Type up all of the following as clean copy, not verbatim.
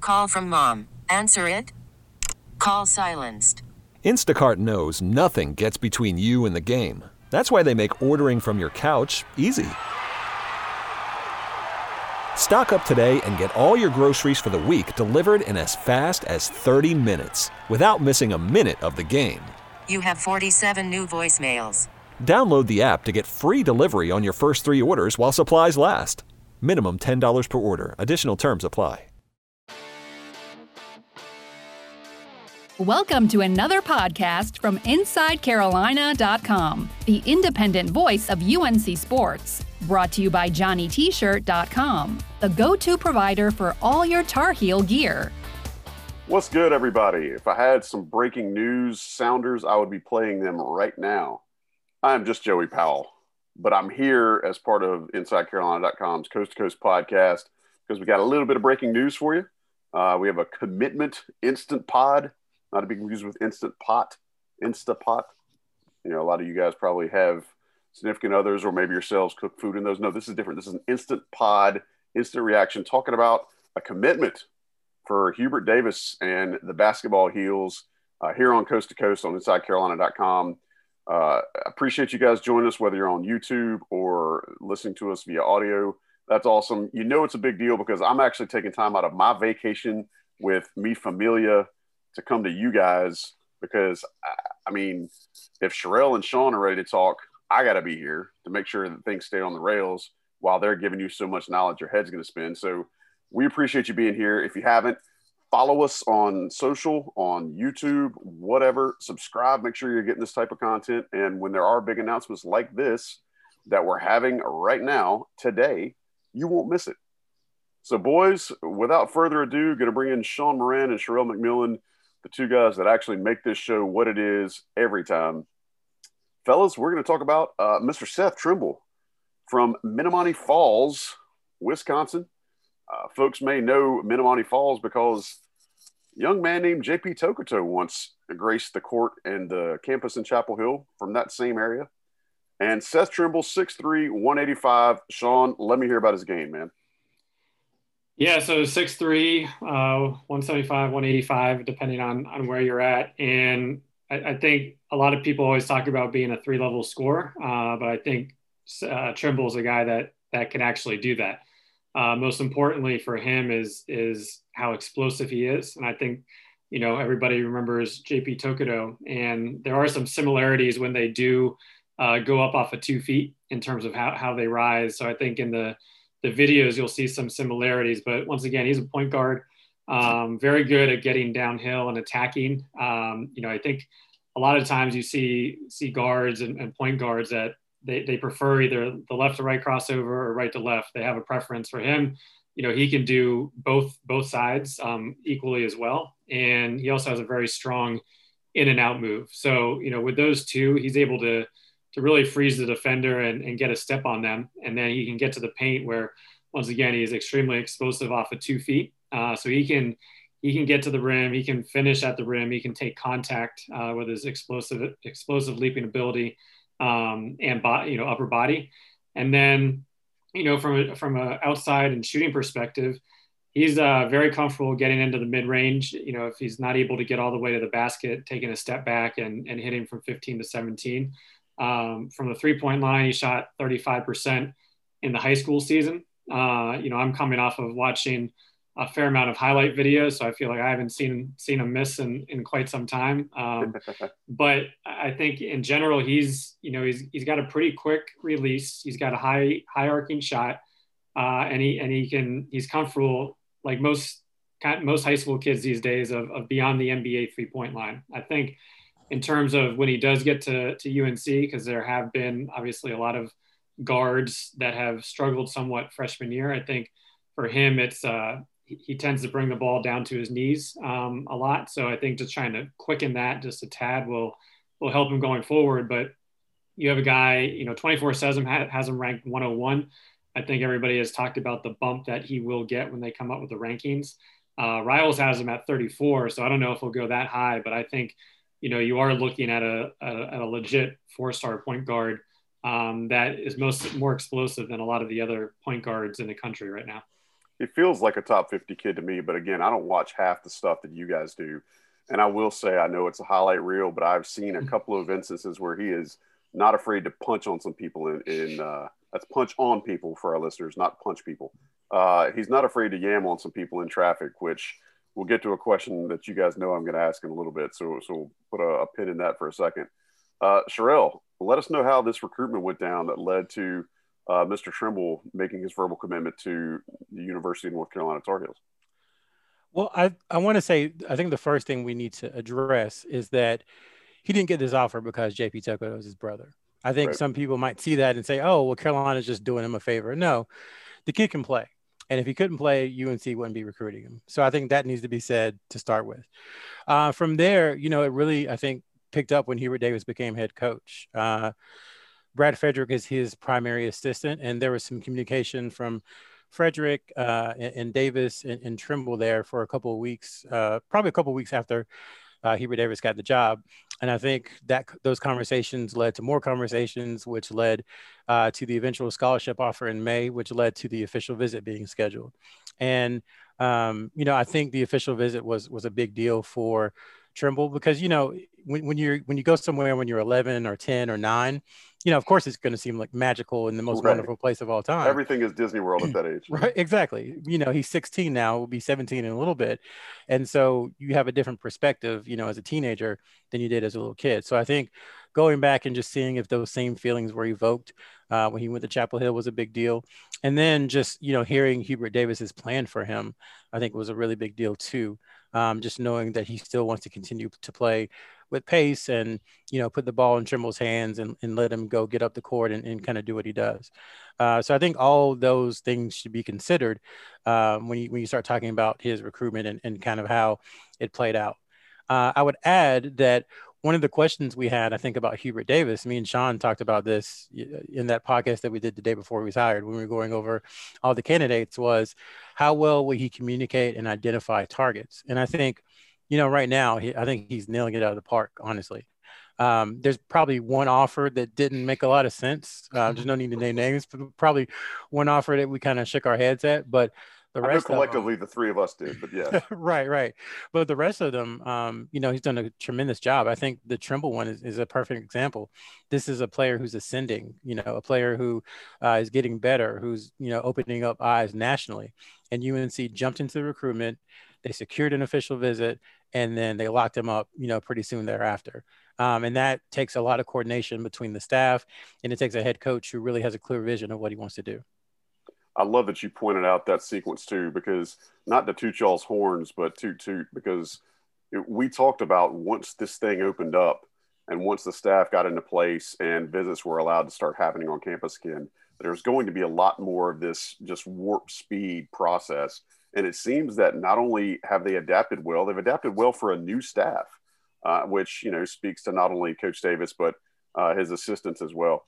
Call from mom. Answer it. Call silenced. Instacart knows nothing gets between you and the game. That's why they make ordering from your couch easy. Stock up today and get all your groceries for the week delivered in as fast as 30 minutes without missing a minute of the game. You have 47 new voicemails. Download the app to get free delivery on your first 3 orders while supplies last. Minimum $10 per order. Additional terms apply. Welcome to another podcast from InsideCarolina.com, the independent voice of UNC Sports. Brought to you by JohnnyT-shirt.com, the go-to provider for all your Tar Heel gear. What's good, everybody? If I had some breaking news sounders, I would be playing them right now. I'm just Joey Powell, but I'm here as part of InsideCarolina.com's Coast to Coast podcast because we got a little bit of breaking news for you. We have a commitment instant pod. Not to be confused with Instant Pot, Instapot. You know, a lot of you guys probably have significant others or maybe yourselves cook food in those. No, this is different. This is an instant pod, instant reaction, talking about a commitment for Hubert Davis and the basketball Heels here on Coast to Coast on InsideCarolina.com. Appreciate you guys joining us, whether you're on YouTube or listening to us via audio. That's awesome. You know it's a big deal because I'm actually taking time out of my vacation with Mi Familia to come to you guys because, I mean, if Sherelle and Sean are ready to talk, I got to be here to make sure that things stay on the rails while they're giving you so much knowledge your head's going to spin. So we appreciate you being here. If you haven't, follow us on social, on YouTube, whatever, subscribe, make sure you're getting this type of content. And when there are big announcements like this that we're having right now, today, you won't miss it. So boys, without further ado, going to bring in Sean Moran and Sherelle McMillan, the two guys that actually make this show what it is every time. Fellas, we're going to talk about Mr. Seth Trimble from Menomonee Falls, Wisconsin. Folks may know Menomonee Falls because a young man named J.P. Tokoto once graced the court and the campus in Chapel Hill from that same area. And Seth Trimble, 6'3", 185. Sean, let me hear about his game, man. Yeah, so 6'3", 175, 185, depending on where you're at. And I think a lot of people always talk about being a 3-level scorer, but I think Trimble is a guy that can actually do that. Most importantly for him is how explosive he is. And I think, you know, everybody remembers JP Tokoto, and there are some similarities when they do go up off of 2 feet in terms of how they rise. So I think in the videos, you'll see some similarities, but once again, he's a point guard, very good at getting downhill and attacking. You know, I think a lot of times you see guards and point guards that they prefer either the left to right crossover or right to left. They have a preference. For him. You know, he can do both sides equally as well. And he also has a very strong in and out move. So, you know, with those two, he's able to really freeze the defender and get a step on them. And then he can get to the paint where, once again, he is extremely explosive off of 2 feet. So he can get to the rim. He can finish at the rim. He can take contact with his explosive leaping ability and upper body. And then, you know, from a outside and shooting perspective, he's very comfortable getting into the mid range. You know, if he's not able to get all the way to the basket, taking a step back and hitting from 15 to 17. From the 3-point line, he shot 35% in the high school season. You know, I'm coming off of watching a fair amount of highlight videos, so I feel like I haven't seen him miss in quite some time. But I think in general, he's got a pretty quick release. He's got a high arcing shot, and he's comfortable, like most high school kids these days, of beyond the NBA 3-point line. I think in terms of when he does get to UNC, because there have been obviously a lot of guards that have struggled somewhat freshman year. I think for him, it's he tends to bring the ball down to his knees a lot. So I think just trying to quicken that just a tad will help him going forward. But you have a guy, you know, 24 says has him ranked 101. I think everybody has talked about the bump that he will get when they come up with the rankings. Rivals has him at 34, so I don't know if he'll go that high, but I think, you know, you are looking at a legit 4-star point guard that is more explosive than a lot of the other point guards in the country right now. He feels like a top 50 kid to me, but again, I don't watch half the stuff that you guys do. And I will say, I know it's a highlight reel, but I've seen a couple of instances where he is not afraid to punch on some people that's punch on people for our listeners, not punch people. He's not afraid to yam on some people in traffic, which we'll get to a question that you guys know I'm going to ask in a little bit. So we'll put a pin in that for a second. Sherelle, let us know how this recruitment went down that led to Mr. Trimble making his verbal commitment to the University of North Carolina Tar Heels. Well, I want to say, I think the first thing we need to address is that he didn't get this offer because JP Tucker was his brother. I think some people might see that and say, oh, well, Carolina's just doing him a favor. No, the kid can play. And if he couldn't play, UNC wouldn't be recruiting him. So I think that needs to be said to start with. From there, it really, I think, picked up when Hubert Davis became head coach. Brad Frederick is his primary assistant, and there was some communication from Frederick and Davis and Trimble there for a couple of weeks, probably a couple of weeks after Hubert Davis got the job. And I think that those conversations led to more conversations, which led to the eventual scholarship offer in May, which led to the official visit being scheduled. And, I think the official visit was a big deal for Trimble because, when you go somewhere when you're 11 or 10 or 9, of course it's going to seem like magical and the most wonderful place of all time. Everything is Disney World at that age. Right, exactly. He's 16 now, will be 17 in a little bit. And so you have a different perspective, as a teenager than you did as a little kid. So I think going back and just seeing if those same feelings were evoked when he went to Chapel Hill was a big deal. And then just, hearing Hubert Davis's plan for him, I think was a really big deal too. Just knowing that he still wants to continue to play with pace and, put the ball in Trimble's hands and let him go get up the court and kind of do what he does. So I think all those things should be considered when you start talking about his recruitment and kind of how it played out. I would add that one of the questions we had, I think, about Hubert Davis, me and Sean talked about this in that podcast that we did the day before he was hired when we were going over all the candidates, was how well will he communicate and identify targets? And I think, right now, I think he's nailing it out of the park, honestly. There's probably one offer that didn't make a lot of sense. There's no need to name names, but probably one offer that we kind of shook our heads at, but the rest collectively, the three of us did, but yeah. Right. But the rest of them, he's done a tremendous job. I think the Trimble one is a perfect example. This is a player who's ascending, a player who is getting better, who's, opening up eyes nationally. And UNC jumped into the recruitment. They secured an official visit, and then they locked him up, pretty soon thereafter. And that takes a lot of coordination between the staff, and it takes a head coach who really has a clear vision of what he wants to do. I love that you pointed out that sequence too, because not to toot y'all's horns, but because we talked about once this thing opened up and once the staff got into place and visits were allowed to start happening on campus again, there's going to be a lot more of this just warp speed process. And it seems that not only have they adapted well, they've adapted well for a new staff, which, speaks to not only Coach Davis, but his assistants as well.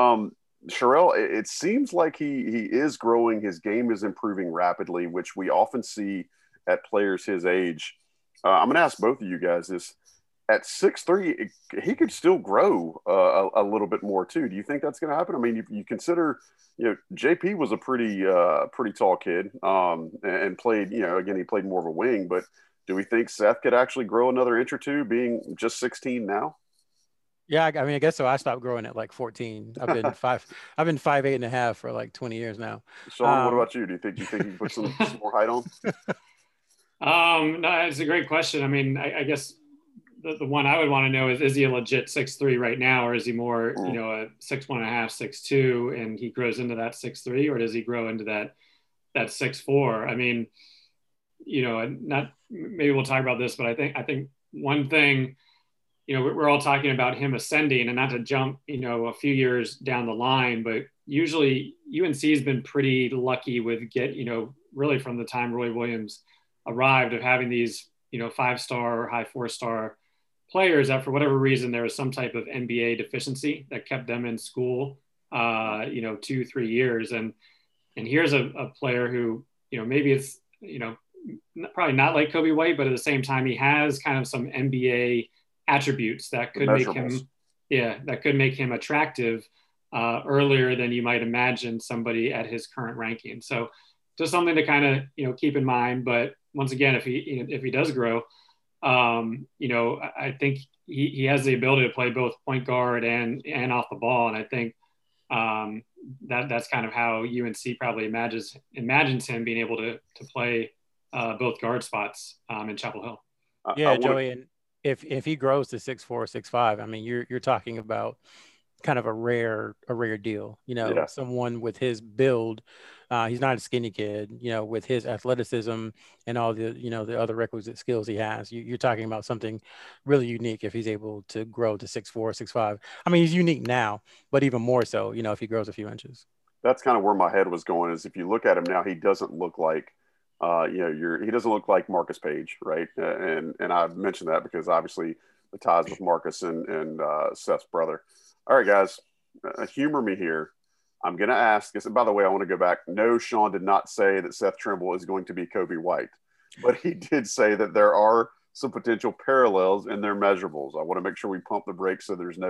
Sherelle, it seems like he is growing. His game is improving rapidly, which we often see at players his age. I'm going to ask both of you guys this. At 6'3", he could still grow a little bit more too. Do you think that's going to happen? I mean, you consider, JP was a pretty tall kid and played, again, he played more of a wing, but do we think Seth could actually grow another inch or two being just 16 now? Yeah, I mean, I guess so. I stopped growing at like 14. I've been 5'8.5" for like 20 years now. Sean, what about you? Do you think you can put some more height on? No, it's a great question. I mean, I guess the one I would want to know is he a legit 6'3" right now, or is he more, a 6'1.5", 6'2", and he grows into that 6'3", or does he grow into that 6'4"? I mean, maybe we'll talk about this, but I think one thing, we're all talking about him ascending, and not to jump, a few years down the line, but usually UNC has been pretty lucky with really from the time Roy Williams arrived, of having these, 5-star or high 4-star players that for whatever reason, there was some type of NBA deficiency that kept them in school, 2-3 years. And here's a player who, maybe it's, probably not like Kobe White, but at the same time, he has kind of some NBA attributes that could make him attractive earlier than you might imagine somebody at his current ranking. So just something to kind of, keep in mind. But once again, if he does grow, I think he has the ability to play both point guard and off the ball. And I think that's kind of how UNC probably imagines him being able to play both guard spots in Chapel Hill. Yeah, Joey, and if he grows to 6'4", 6'5", I mean, you're talking about kind of a rare deal, someone with his build. He's not a skinny kid, with his athleticism and all the, the other requisite skills he has. You're talking about something really unique if he's able to grow to 6'4", 6'5". I mean, he's unique now, but even more so, if he grows a few inches. That's kind of where my head was going, is if you look at him now, he doesn't look like, he doesn't look like Marcus Page, right? And I mentioned that because obviously the ties with Marcus and Seth's brother. All right, guys, humor me here. I'm going to ask this. And by the way, I want to go back. No, Sean did not say that Seth Trimble is going to be Kobe White, but he did say that there are some potential parallels in their measurables. I want to make sure we pump the brakes so there's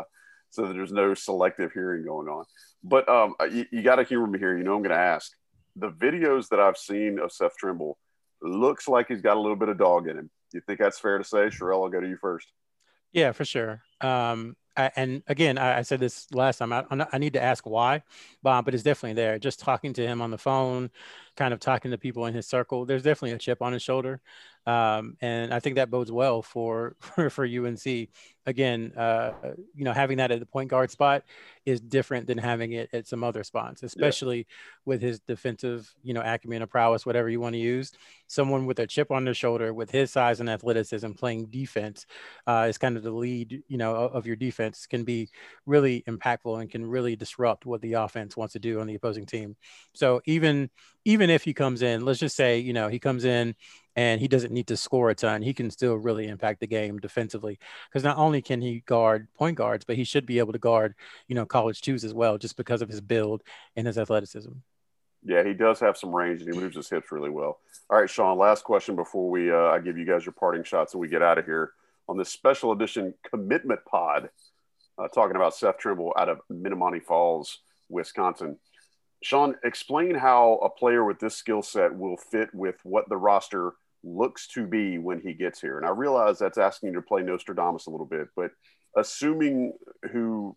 no selective hearing going on. But you got to humor me here. I'm going to ask. The videos that I've seen of Seth Trimble looks like he's got a little bit of dog in him. Do you think that's fair to say? Sherelle, I'll go to you first. Yeah, for sure. And again, I said this last time, I need to ask why, but it's definitely there. Just talking to him on the phone, kind of talking to people in his circle, there's definitely a chip on his shoulder. And I think that bodes well for UNC. Again, having that at the point guard spot is different than having it at some other spots, especially with his defensive, acumen or prowess, whatever you want to use. Someone with a chip on their shoulder with his size and athleticism playing defense is kind of the lead, of your defense, can be really impactful and can really disrupt what the offense wants to do on the opposing team. So even if he comes in, let's just say, he comes in and he doesn't need to score a ton, he can still really impact the game defensively, because not only can he guard point guards, but he should be able to guard, college twos as well, just because of his build and his athleticism. Yeah, he does have some range and he moves his hips really well. All right, Sean, last question before I give you guys your parting shots and we get out of here on this special edition commitment pod, talking about Seth Trimble out of Menomonee Falls, Wisconsin. Sean, explain how a player with this skill set will fit with what the roster looks to be when he gets here. And I realize that's asking you to play Nostradamus a little bit, but assuming who,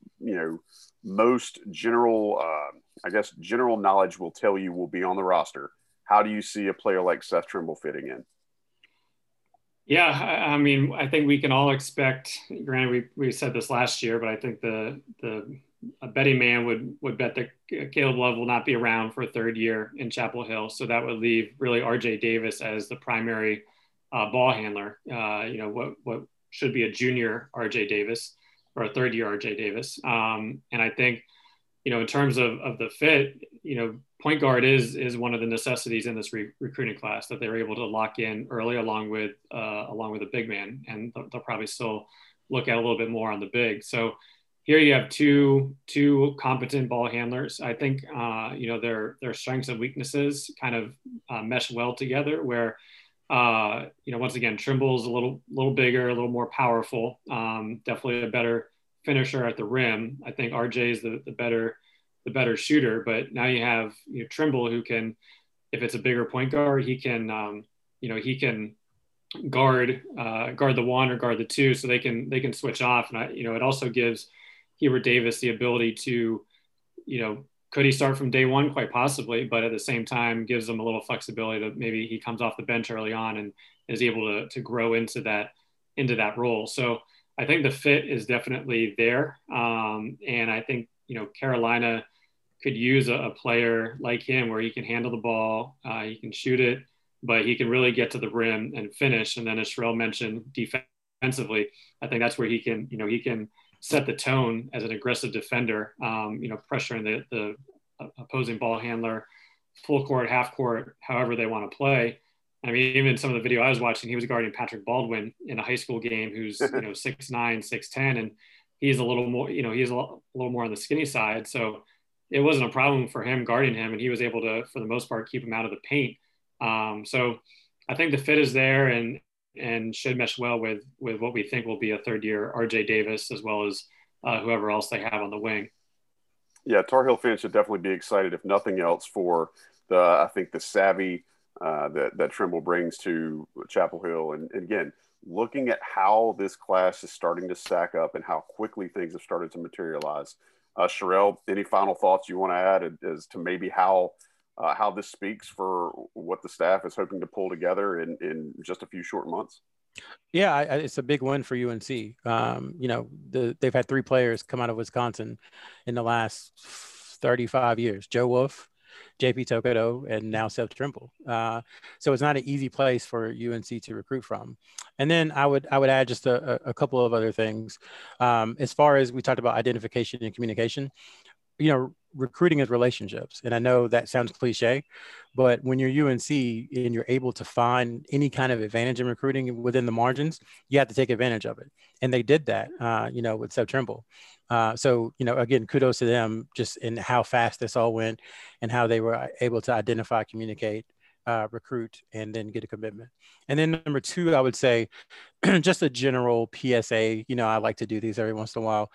most general knowledge will tell you will be on the roster, how do you see a player like Seth Trimble fitting in? Yeah, I mean, I think we can all expect, granted, we said this last year, but I think a betting man would bet that Caleb Love will not be around for a third year in Chapel Hill. So that would leave really RJ Davis as the primary ball handler, what should be a junior RJ Davis or a third year RJ Davis. And I think, in terms of the fit, point guard is one of the necessities in this recruiting class that they were able to lock in early along with a big man. And they'll probably still look at a little bit more on the big. So here you have two competent ball handlers. I think, their strengths and weaknesses kind of mesh well together where, once again, Trimble's a little bigger, a little more powerful, definitely a better finisher at the rim. I think RJ is the better shooter, but now you have Trimble, who can, if it's a bigger point guard, he can guard the one or guard the two, so they can switch off. And it also gives Hubert Davis the ability to, could he start from day one? Quite possibly, but at the same time gives him a little flexibility that maybe he comes off the bench early on and is able to grow into that role. So I think the fit is definitely there. And I think, Carolina could use a player like him where he can handle the ball, he can shoot it, but he can really get to the rim and finish. And then, as Sherelle mentioned, defensively, I think that's where he can set the tone as an aggressive defender, pressuring the opposing ball handler, full court, half court, however they want to play. I mean, even some of the video I was watching, he was guarding Patrick Baldwin in a high school game, who's 6'9", 6'10", and he's a little more, he's a little more on the skinny side. So it wasn't a problem for him guarding him, and he was able to, for the most part, keep him out of the paint. So I think the fit is there and should mesh well with what we think will be a third year RJ Davis, as well as whoever else they have on the wing. Yeah, Tar Heel fans should definitely be excited, if nothing else, for I think the savvy that Trimble brings to Chapel Hill. And again, looking at how this class is starting to stack up and how quickly things have started to materialize. Sherelle, any final thoughts you want to add as to maybe how this speaks for what the staff is hoping to pull together in just a few short months? Yeah, it's a big win for UNC. They've had 3 players come out of Wisconsin in the last 35 years: Joe Wolf, JP Tokoto, and now Seth Trimble. So it's not an easy place for UNC to recruit from. And then I would add just a couple of other things. As far as we talked about identification and communication, recruiting is relationships. And I know that sounds cliche, but when you're UNC and you're able to find any kind of advantage in recruiting within the margins, you have to take advantage of it. And they did that, with Seth Trimble. So, again, kudos to them just in how fast this all went and how they were able to identify, communicate, recruit, and then get a commitment. And then number 2, I would say just a general PSA. I like to do these every once in a while.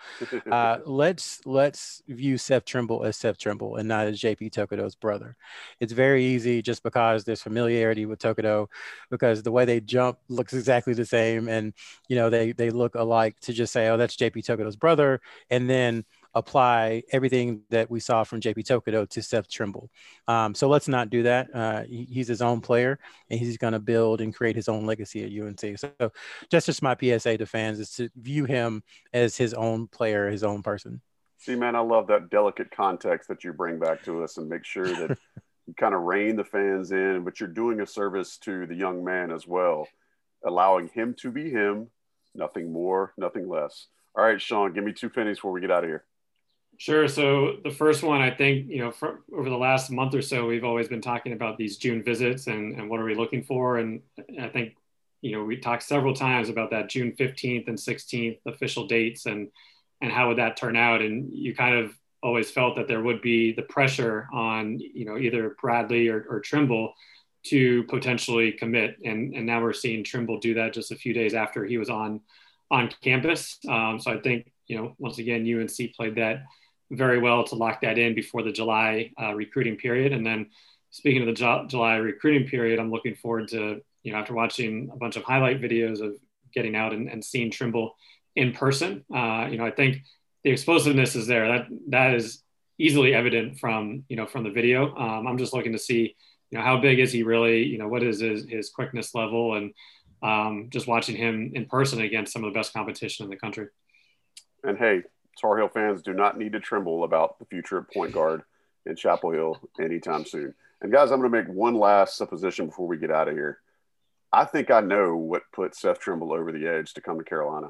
Let's view Seth Trimble as Seth Trimble and not as JP Tokoto's brother. It's very easy just because there's familiarity with Tokoto, because the way they jump looks exactly the same, and they look alike, to just say, oh, that's JP Tokoto's brother, and then apply everything that we saw from JP Tokoto to Seth Trimble. So let's not do that. He's his own player, and he's going to build and create his own legacy at UNC. So just my PSA to fans is to view him as his own player, his own person. See, man, I love that delicate context that you bring back to us, and make sure that you kind of rein the fans in, but you're doing a service to the young man as well, allowing him to be him, nothing more, nothing less. All right, Sean, give me 2 pennies before we get out of here. Sure. So the first one, I think, over the last month or so, we've always been talking about these June visits and what are we looking for. And I think, we talked several times about that June 15th and 16th official dates and how would that turn out. And you kind of always felt that there would be the pressure on, either Bradley or Trimble to potentially commit. And now we're seeing Trimble do that just a few days after he was on campus. So I think, once again, UNC played that very well to lock that in before the July recruiting period. And then speaking of the July recruiting period, I'm looking forward to, after watching a bunch of highlight videos of getting out and seeing Trimble in person. I think the explosiveness is there. That is easily evident from the video. I'm just looking to see, how big is he really, what is his quickness level, and just watching him in person against some of the best competition in the country. And hey, Tar Heel fans do not need to tremble about the future of point guard in Chapel Hill anytime soon. And guys, I'm going to make one last supposition before we get out of here. I think I know what put Seth Trimble over the edge to come to Carolina.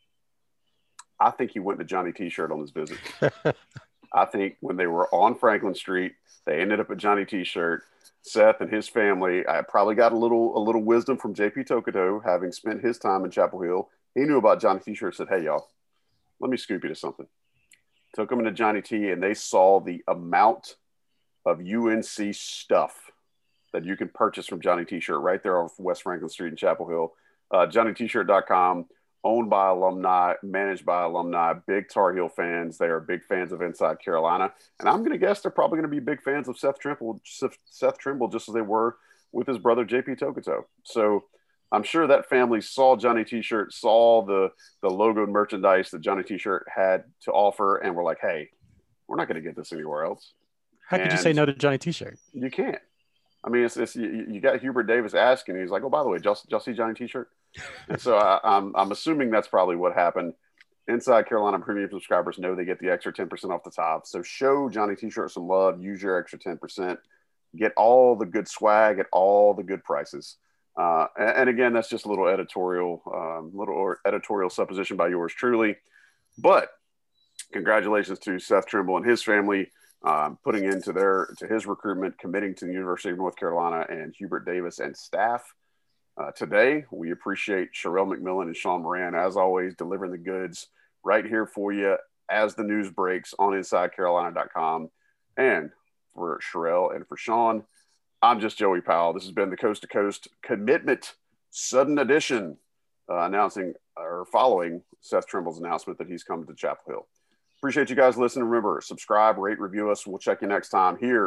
I think he went to Johnny T-shirt on this visit. I think when they were on Franklin Street, they ended up at Johnny T-shirt. Seth and his family, I probably got a little wisdom from JP Tokoto, having spent his time in Chapel Hill. He knew about Johnny T-shirt, said, hey, y'all, let me scoop you to something. Took him into Johnny T, and they saw the amount of UNC stuff that you can purchase from Johnny T-shirt right there off West Franklin Street in Chapel Hill. JohnnyT-shirt.com, owned by alumni, managed by alumni, big Tar Heel fans. They are big fans of Inside Carolina. And I'm going to guess they're probably going to be big fans of Seth Trimble, just as they were with his brother JP Tokoto. So I'm sure that family saw Johnny T-shirt, saw the logoed merchandise that Johnny T-shirt had to offer, and were like, hey, we're not going to get this anywhere else. How could you say no to Johnny T-shirt? You can't. I mean, it's you got Hubert Davis asking. He's like, oh, by the way, just see Johnny T-shirt. And so I'm assuming that's probably what happened. Inside Carolina premium subscribers know they get the extra 10% off the top. So show Johnny T-shirt some love. Use your extra 10%. Get all the good swag at all the good prices. And again, that's just a little editorial supposition by yours truly. But congratulations to Seth Trimble and his family. Putting into his recruitment, committing to the University of North Carolina, and Hubert Davis and staff. Today, we appreciate Sherelle McMillan and Sean Moran, as always, delivering the goods right here for you as the news breaks on InsideCarolina.com. And for Sherelle and for Sean, I'm just Joey Powell. This has been the Coast to Coast Commitment Sudden Edition, announcing or following Seth Trimble's announcement that he's coming to Chapel Hill. Appreciate you guys listening. Remember, subscribe, rate, review us. We'll check you next time here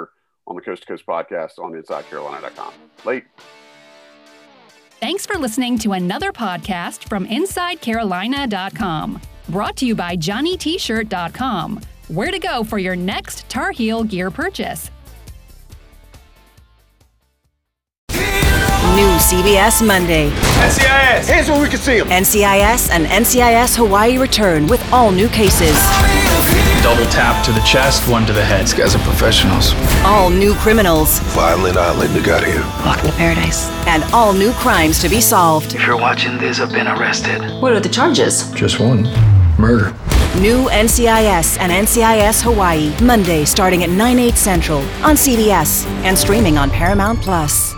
on the Coast to Coast podcast on InsideCarolina.com. Late. Thanks for listening to another podcast from InsideCarolina.com. Brought to you by JohnnyT-shirt.com. Where to go for your next Tar Heel gear purchase. New CBS Monday. NCIS! Hands where we can see them! NCIS and NCIS Hawaii return with all new cases. Double tap to the chest, one to the head. These guys are professionals. All new criminals. Violent Island, got here. Welcome to paradise. And all new crimes to be solved. If you're watching this, I've been arrested. What are the charges? Just one. Murder. New NCIS and NCIS Hawaii. Monday starting at 9/8 Central on CBS and streaming on Paramount+.